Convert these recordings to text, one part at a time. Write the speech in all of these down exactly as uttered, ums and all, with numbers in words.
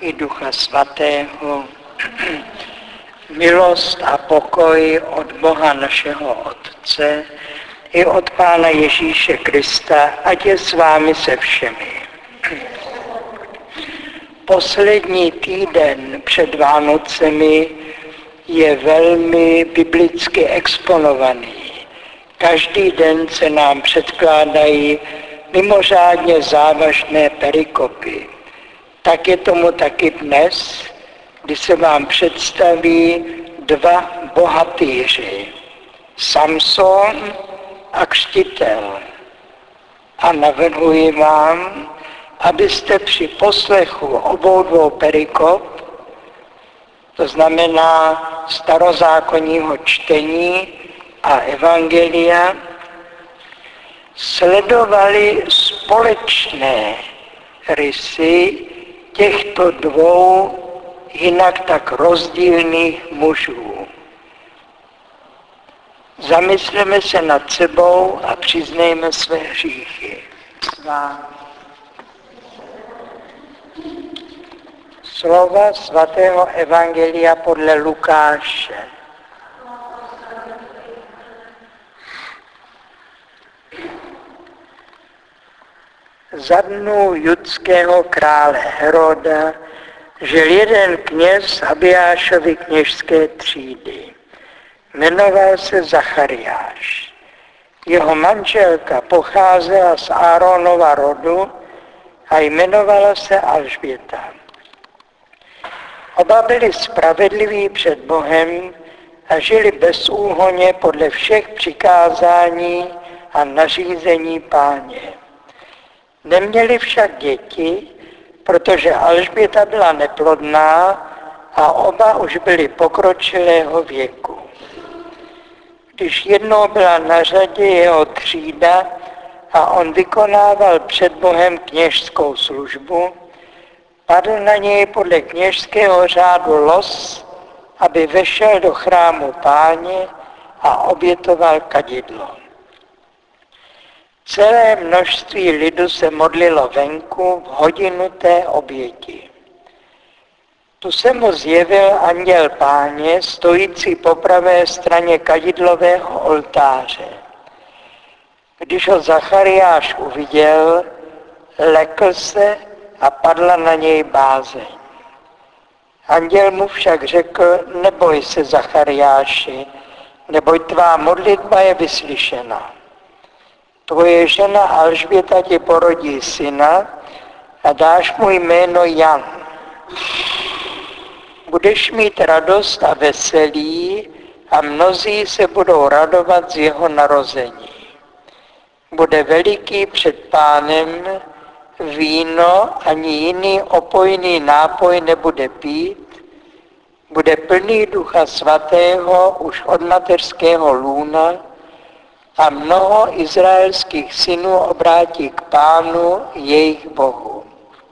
i Ducha Svatého, milost a pokoj od Boha našeho Otce i od Pána Ježíše Krista, ať je s vámi se všemi. Poslední týden před Vánocemi je velmi biblicky exponovaný. Každý den se nám předkládají mimořádně závažné perikopy. Tak je tomu taky dnes, kdy se vám představí dva bohatýři, Samson a křtitel. A navrhuji vám, abyste při poslechu obou dvou perikop, to znamená starozákonního čtení a evangelia, sledovali společné rysy těchto dvou jinak tak rozdílných mužů. Zamysleme se nad sebou a přiznejme své hříchy. Slova svatého evangelia podle Lukáše. Za dnů judského krále Heroda žil jeden kněz Abijášovy kněžské třídy. Jmenoval se Zachariáš. Jeho manželka pocházela z Áronova rodu a jmenovala se Alžběta. Oba byli spravedliví před Bohem a žili bezúhonně podle všech přikázání a nařízení Páně. Neměli však děti, protože Alžběta byla neplodná a oba už byli pokročilého věku. Když jednou byla na řadě jeho třída a on vykonával před Bohem kněžskou službu, padl na něj podle kněžského řádu los, aby vešel do chrámu Páně a obětoval kadidlo. Celé množství lidu se modlilo venku v hodinu té oběti. Tu se mu zjevil anděl Páně, stojící po pravé straně kadidlového oltáře. Když ho Zachariáš uviděl, lekl se a padla na něj bázeň. Anděl mu však řekl, neboj se, Zachariáši, neboť tvá modlitba je vyslyšena. Tvoje žena Alžběta ti porodí syna a dáš mu jméno Jan. Budeš mít radost a veselí a mnozí se budou radovat z jeho narození. Bude veliký před Pánem, víno ani jiný opojný nápoj nebude pít, bude plný Ducha Svatého už od mateřského lůna a mnoho izraelských synů obrátí k Pánu jejich Bohu.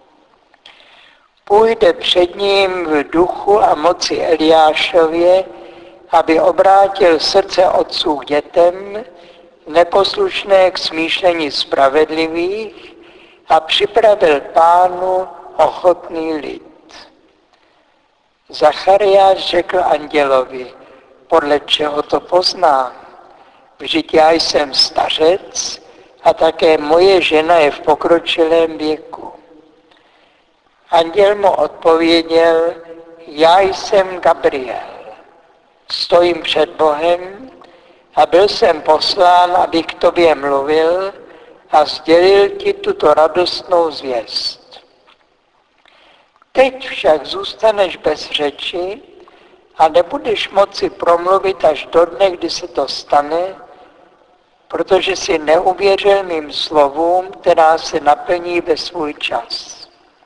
Půjde před ním v duchu a moci Eliášově, aby obrátil srdce otců k dětem, neposlušné k smýšlení spravedlivých a připravil Pánu ochotný lid. Zachariáš řekl andělovi, podle čeho to poznám? Vždyť já jsem stařec a také moje žena je v pokročilém věku. Anděl mu odpověděl, já jsem Gabriel, stojím před Bohem a byl jsem poslán, abych k tobě mluvil a sdělil ti tuto radostnou zvěst. Teď však zůstaneš bez řeči a nebudeš moci promluvit až do dne, kdy se to stane, protože si neuvěřil mým slovům, která se naplní ve svůj čas.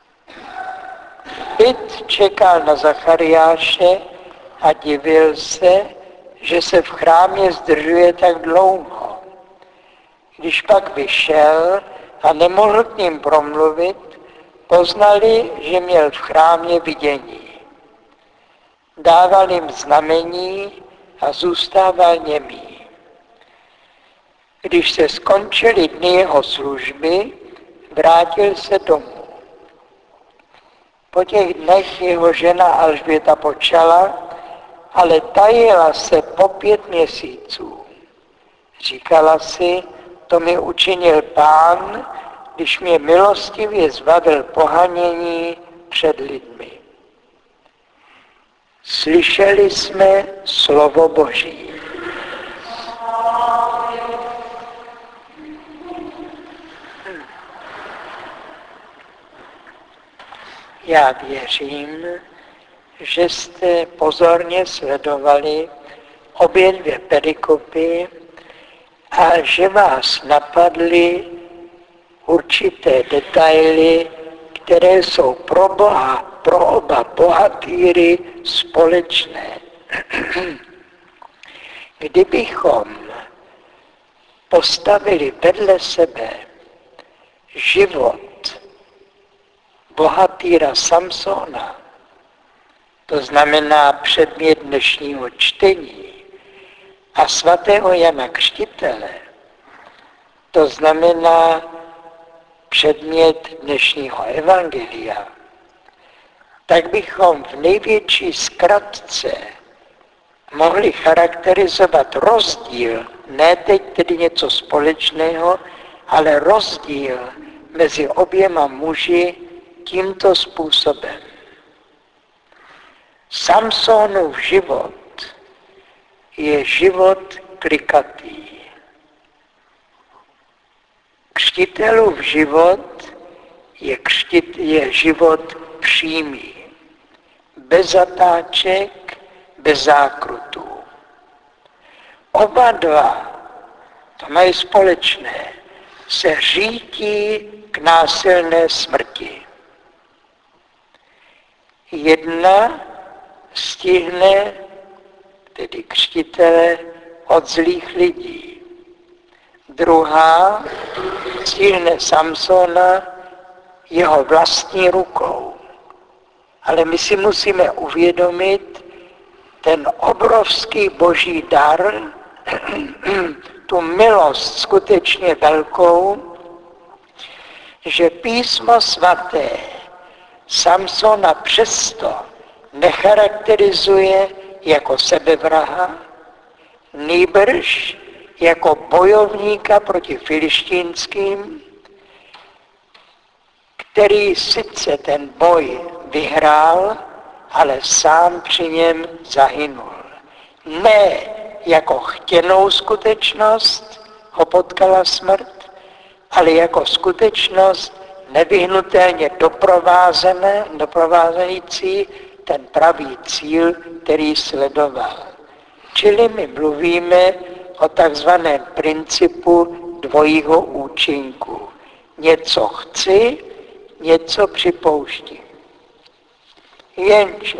Lid čekal na Zachariáše a divil se, že se v chrámě zdržuje tak dlouho. Když pak vyšel a nemohl k ním promluvit, poznali, že měl v chrámě vidění. Dával jim znamení a zůstával němý. Když se skončily dny jeho služby, vrátil se domů. Po těch dnech jeho žena Alžběta počala, ale tajila se po pět měsíců. Říkala si, to mi učinil Pán, když mě milostivě zbavil pohanění před lidmi. Slyšeli jsme slovo Boží. Já věřím, že jste pozorně sledovali obě dvě perikopy a že vás napadly určité detaily, které jsou pro Boha, pro oba bohatýry společné. Kdybychom postavili vedle sebe život bohatýra Samsona, to znamená předmět dnešního čtení, a svatého Jana Křtitele, to znamená předmět dnešního evangelia, tak bychom v největší zkratce mohli charakterizovat rozdíl, ne teď tedy něco společného, ale rozdíl mezi oběma muži tímto způsobem. Samsonův život je život klikatý. Křtitelův život je, křtit, je život přímý, bez zatáček, bez zákrutů. Oba dva, to mají společné, se řítí k násilné smrti. Jedna stihne, tedy křtitele, od zlých lidí. Druhá stihne Samsona jeho vlastní rukou. Ale my si musíme uvědomit ten obrovský boží dar, tu milost skutečně velkou, že písmo svaté Samsona přesto necharakterizuje jako sebevraha, nýbrž jako bojovníka proti filištínským, který sice ten boj vyhrál, ale sám při něm zahynul. Ne jako chtěnou skutečnost ho potkala smrt, ale jako skutečnost nevyhnutelně doprovázené, doprovázející ten pravý cíl, který sledoval. Čili my mluvíme o takzvaném principu dvojího účinku. Něco chci, něco připouštím. Jenže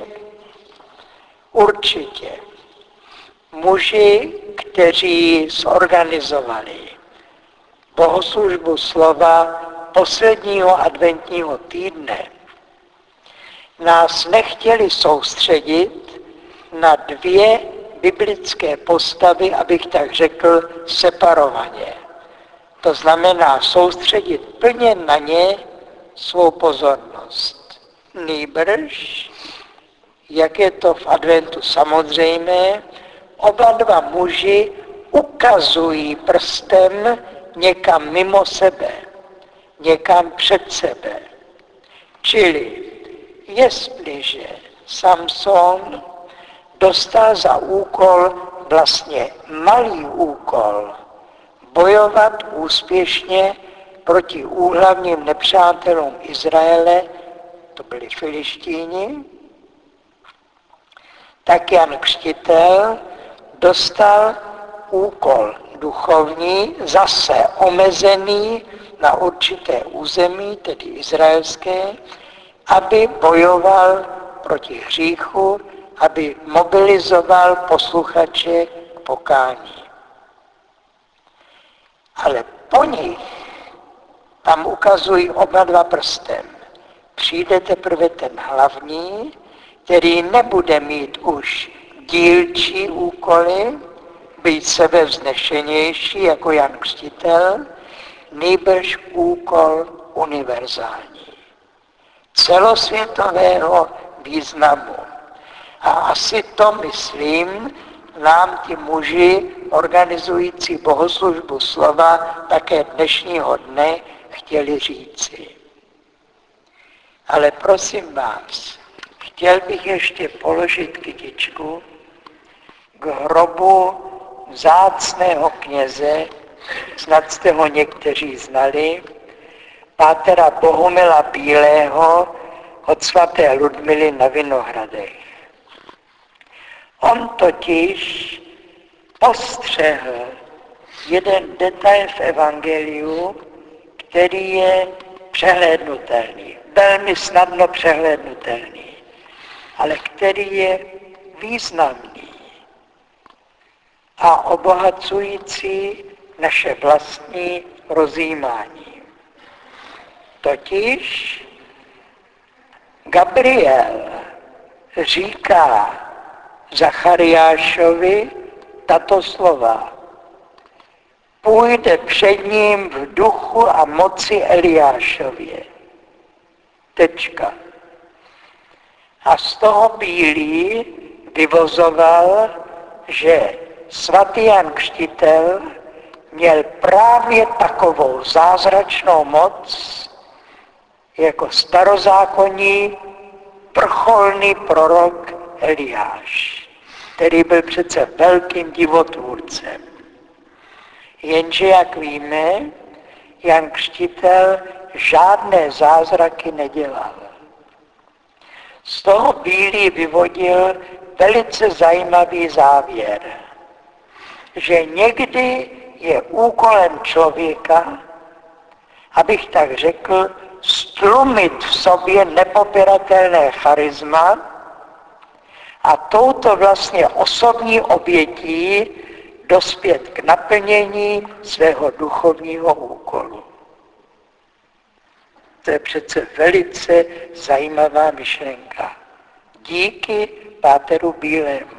určitě muži, kteří zorganizovali bohoslužbu slova posledního adventního týdne, nás nechtěli soustředit na dvě biblické postavy, abych tak řekl, separovaně. To znamená soustředit plně na ně svou pozornost. Nýbrž, jak je to v adventu samozřejmé, oba dva muži ukazují prstem někam mimo sebe, někam před sebe. Čili jestliže Samson dostal za úkol, vlastně malý úkol, bojovat úspěšně proti úhlavním nepřátelům Izraele, to byli Filištíni, tak Jan Křtitel dostal úkol duchovní, zase omezený na určité území, tedy izraelské, aby bojoval proti hříchu, aby mobilizoval posluchače k pokání. Ale po nich tam ukazují oba dva prstem. Přijde teprve ten hlavní, který nebude mít už dílčí úkoly, být sebevznešenější jako Jan Křtitel, nýbrž úkol univerzální. celosvětového významu. A asi to, myslím, nám ti muži organizující bohoslužbu slova také dnešního dne chtěli říci. Ale prosím vás, chtěl bych ještě položit kytičku k hrobu vzácného kněze, snad jste ho někteří znali, pátera Bohumila Bílého od svaté Ludmily na Vinohradech. On totiž postřehl jeden detail v evangeliu, který je přehlédnutelný, velmi snadno přehlédnutelný, ale který je významný a obohacující naše vlastní rozjímání. Totiž Gabriel říká Zachariášovi tato slova. Půjde před ním v duchu a moci Eliášově. Tečka. A z toho Bílý vyvozoval, že svatý Jan Křtitel měl právě takovou zázračnou moc, jako starozákonní vrcholný prorok Eliáš, který byl přece velkým divotvůrcem. Jenže, jak víme, Jan Křtitel žádné zázraky nedělal. Z toho Bílý vyvodil velice zajímavý závěr, že někdy je úkolem člověka, abych tak řekl, stlumit v sobě nepopiratelné charisma a touto vlastně osobní obětí dospět k naplnění svého duchovního úkolu. To je přece velice zajímavá myšlenka. Díky páteru Bílému.